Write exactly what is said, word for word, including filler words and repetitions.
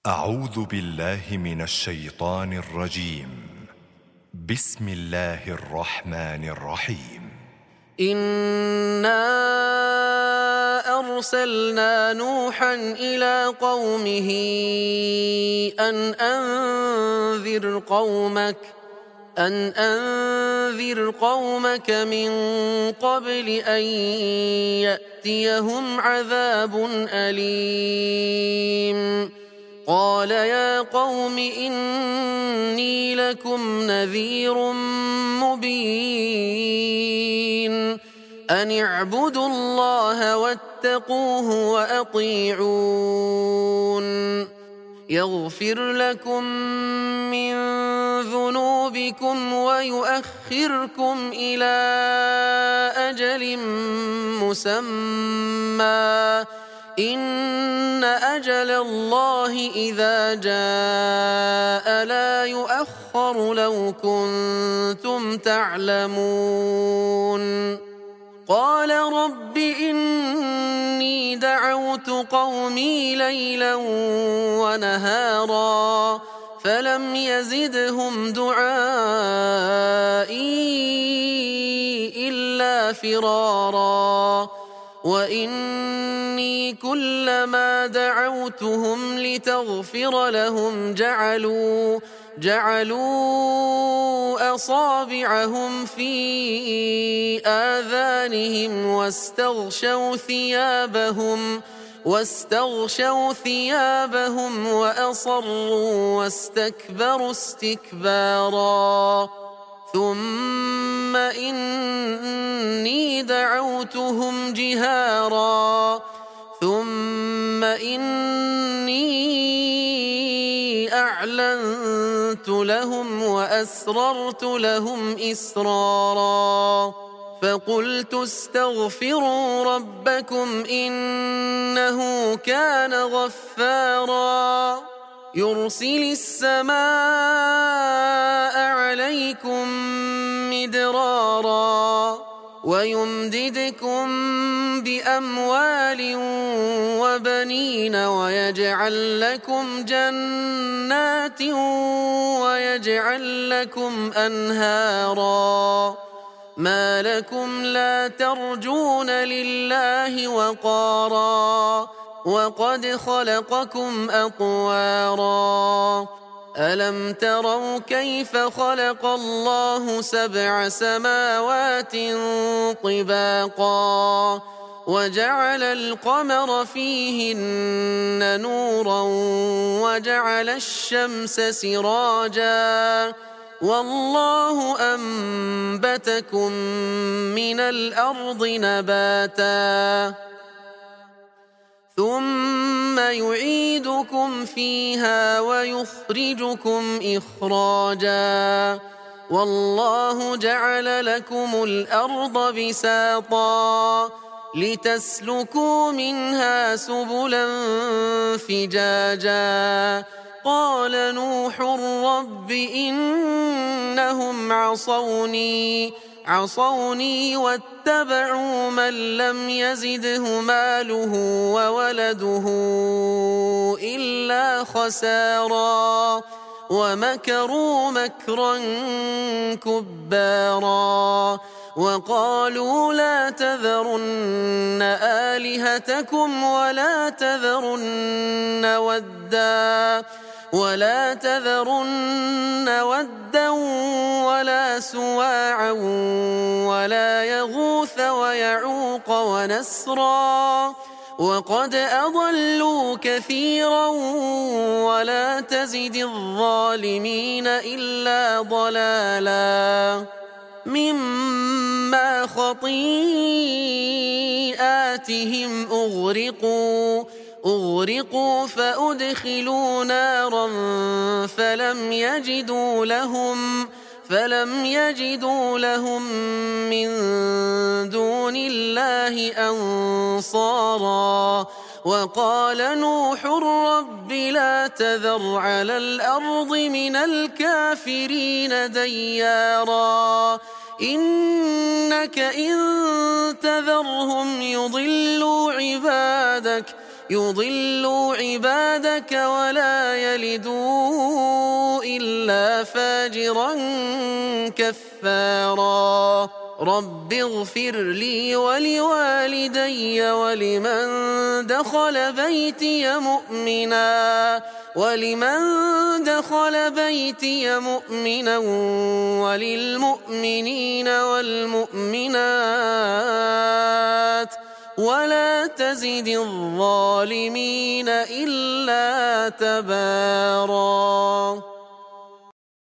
أعوذ بالله من الشيطان الرجيم. بسم الله الرحمن الرحيم. إنا أرسلنا نوحا إلى قومه أن أنذر قومك أن أنذر قومك من قبل أن يأتيهم عذاب أليم. قال يا قوم إني لكم نذير مبين أن اعبدوا الله واتقوه وأطيعون يغفر لكم من ذنوبكم ويؤخركم إلى أجل مسمى إن أجل الله إذا جاء لا يؤخر لو كنتم تعلمون. قال رب إني دعوت قومي ليلا ونهارا فلم يزدهم دعائي إلا فرارا وإني كلما دعوتهم لتغفر لهم جعلوا جعلوا أصابعهم في آذانهم واستغشوا ثيابهم واستغشوا ثيابهم وأصروا واستكبروا استكبارا ثم إني دعوتهم جهارا ثم إني أعلنت لهم وأسررت لهم إسرارا فقلت استغفروا ربكم إنه كان غفارا يرسل السماء عليكم مدرارا ويمددكم بأموال وبنين ويجعل لكم جنات ويجعل لكم أنهارا ما لكم لا ترجون لله وقارا وقد خلقكم أطوارا ألم تروا كيف خلق الله سبع سماوات طباقا وجعل القمر فيهن نورا وجعل الشمس سراجا والله أنبتكم من الأرض نباتا ثم يعيدكم فيها ويخرجكم إخراجا والله جعل لكم الأرض بساطا لتسلكوا منها سبلا فجاجا قال نوح رب إنهم عصوني عصوني واتبعوا من لم يزده ماله وولده إلا خسارا ومكروا مكرا كبارا وقالوا لا تذرن آلهتكم ولا تذرن ودا ولا تذرن ودا ولا سواعا ولا يغوث ويعوق ونسرا وقد أضلوا كثيرا ولا تزد الظالمين إلا ضلالا مما خطيئاتهم أغرقوا أغرقوا فأدخلوا نارا فلم يجدوا لهم فلم يجدوا لهم من دون الله أنصارا وقال نوح رب لا تذر على الأرض من الكافرين ديارا إنك إن تذرهم يضلوا عبادك يضلوا عبادك ولا يلدوا إلا فاجرا كفارا رب اغفر لي ولوالدي ولمن دخل بيتي مؤمنا ولمن دخل بيتي مؤمنا وللمؤمنين والمؤمنات ولا تزد الظالمين إلا تباراً.